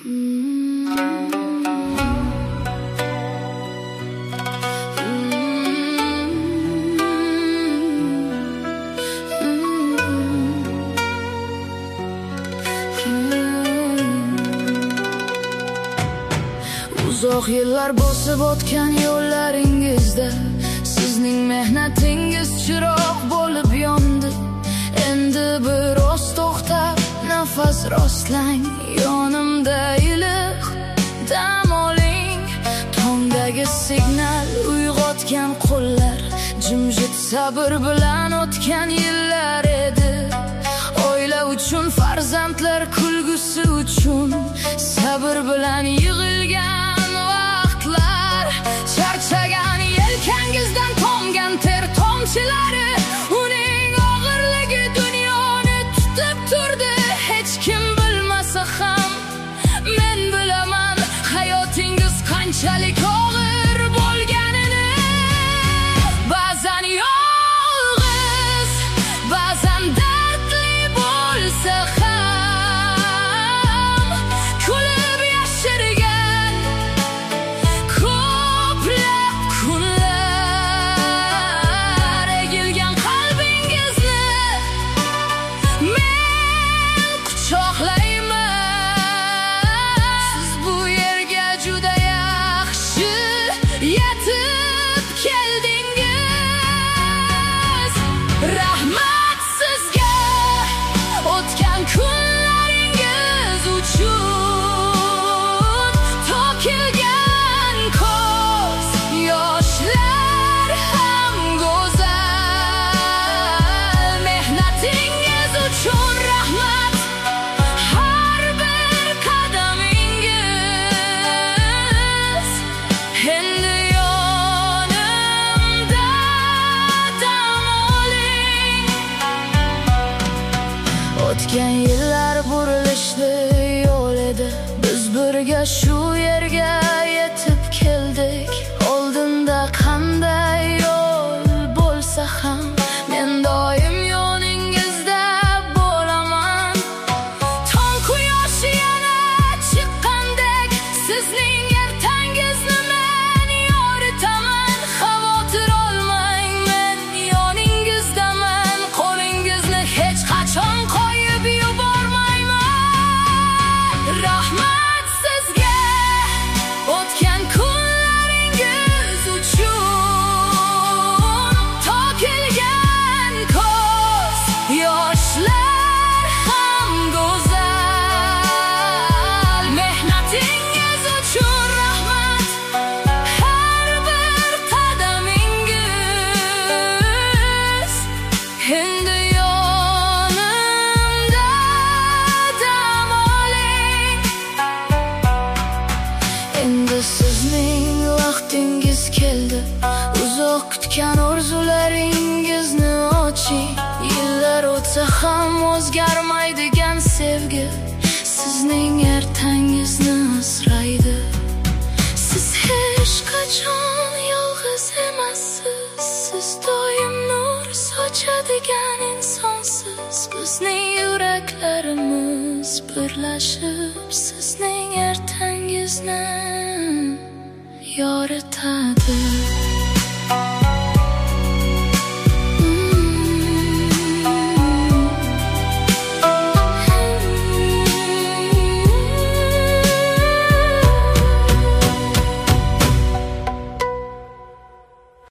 Uzoq yillar bosib o'tgan yo'llaringizda sizning mehnatingiz chiroq bo'lib yondi. Endi biroz to'xtab nafas rostlang, yonimda iliq dam oling. Tongdagi signal uyg'otgan qo'llar, jimjit sabr bilan o'tgan yillar edi. Oila uchun, farzandlar kulgusi uchun sabr bilan yig'ilgan vaqtlar. Charchagan yelkangizdan tomgan ter tomchilari, uning og'irligi dunyoni tutib turdi. Hech kim bilmasa ham men bilaman hayotingiz qanchalik og'ir bo'lganini. Ba'zan yolg'iz, ba'zan dardli bo'lsa ham kulib yashirgan ko'plab kunlar. Egilgan qalbingizni men quchoqlayman. Siz bu yerga juda yaxshi yetib keldingiz. Rahmat sizga o'tgan kunlaringiz uchun. To'kilgan ko'z yoshlar ham go'zal. Mehnatingiz uchun rahmat. Har bir qadamingiz endi yonimda dam oling. O'tgan yillar burilishli yo'l edi, biz birga shu yerga yetib keldik. Oldinda qanday yo'l bo'lsa ham men doim yoningizda bo'laman. Tong quyoshi yana chiqqandek sizning ertangizni men yoritaman. Xavotir olmang, men yoningizdaman. Qo'lingizni hech qachon qo'yib yubormayman. Rahmat sizga o'tgan kunlaringiz uchun. To'kilgan ko'z yoshlar ham go'zal. Mehnatingiz uchun rahmat. Har bir qadamingiz endi yonimda dam oling. Endi sizning vaqtingiz keldi. Uzoq kutgan orzularingizni oching. Yillar o'tsa ham o'zgarmaydigan sevgi sizning ertangizni asraydi. Siz hech qachon yolg'iz emassiz. Siz doim nur sochadigan insonsiz. Bizning yuraklarimiz birlashib sizning ertangizni yoritadi.